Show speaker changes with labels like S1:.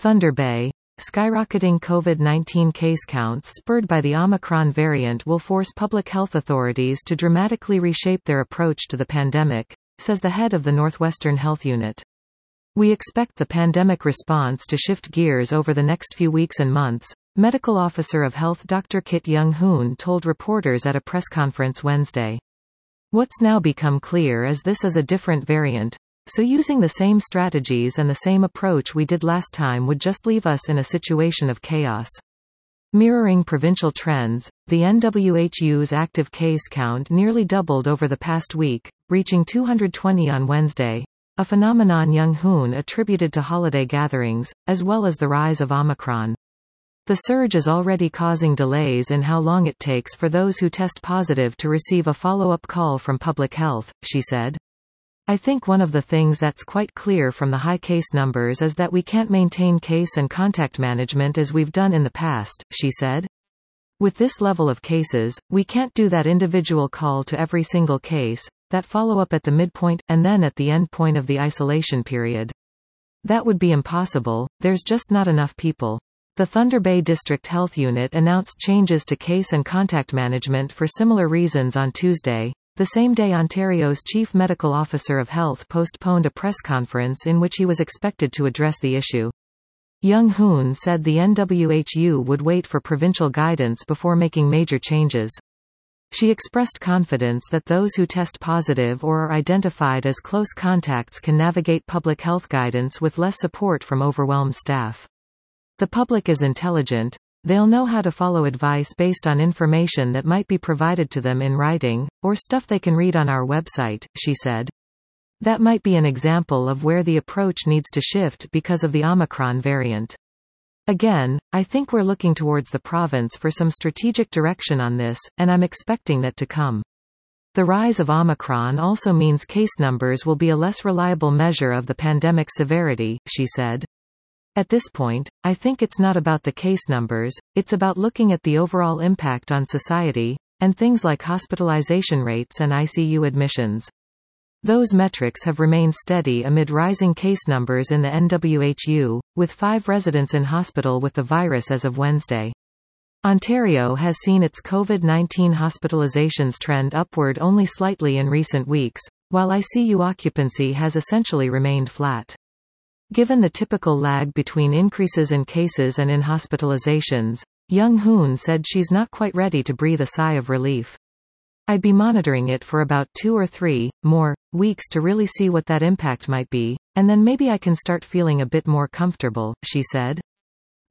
S1: Thunder Bay. Skyrocketing COVID-19 case counts spurred by the Omicron variant will force public health authorities to dramatically reshape their approach to the pandemic, says the head of the Northwestern Health Unit. We expect the pandemic response to shift gears over the next few weeks and months, Medical Officer of Health Dr. Kit Young-hoon told reporters at a press conference Wednesday. What's now become clear is this is a different variant, so using the same strategies and the same approach we did last time would just leave us in a situation of chaos. Mirroring provincial trends, the NWHU's active case count nearly doubled over the past week, reaching 220 on Wednesday, a phenomenon Young-hoon attributed to holiday gatherings, as well as the rise of Omicron. The surge is already causing delays in how long it takes for those who test positive to receive a follow-up call from public health, she said. I think one of the things that's quite clear from the high case numbers is that we can't maintain case and contact management as we've done in the past, she said. With this level of cases, we can't do that individual call to every single case, that follow-up at the midpoint, and then at the end point of the isolation period. That would be impossible, there's just not enough people. The Thunder Bay District Health Unit announced changes to case and contact management for similar reasons on Tuesday, the same day Ontario's Chief Medical Officer of Health postponed a press conference in which he was expected to address the issue. Young-hoon said the NWHU would wait for provincial guidance before making major changes. She expressed confidence that those who test positive or are identified as close contacts can navigate public health guidance with less support from overwhelmed staff. The public is intelligent. They'll know how to follow advice based on information that might be provided to them in writing, or stuff they can read on our website, she said. That might be an example of where the approach needs to shift because of the Omicron variant. Again, I think we're looking towards the province for some strategic direction on this, and I'm expecting that to come. The rise of Omicron also means case numbers will be a less reliable measure of the pandemic's severity, she said. At this point, I think it's not about the case numbers, it's about looking at the overall impact on society, and things like hospitalization rates and ICU admissions. Those metrics have remained steady amid rising case numbers in the NWHU, with 5 residents in hospital with the virus as of Wednesday. Ontario has seen its COVID-19 hospitalizations trend upward only slightly in recent weeks, while ICU occupancy has essentially remained flat. Given the typical lag between increases in cases and in hospitalizations, Young-hoon said she's not quite ready to breathe a sigh of relief. I'd be monitoring it for about 2 or 3 more weeks to really see what that impact might be, and then maybe I can start feeling a bit more comfortable, she said.